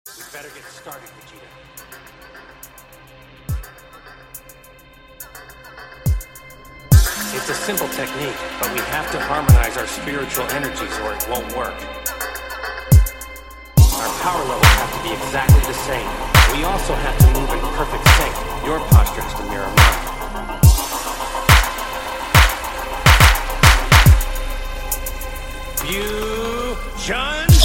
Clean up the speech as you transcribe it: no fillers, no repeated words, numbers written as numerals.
We better get started, Vegeta. It's a simple technique, but we have to harmonize our spiritual energies or it won't work. Our power levels have to be exactly the same. We also have to move in perfect sync. Your posture has to mirror mine. Fusion!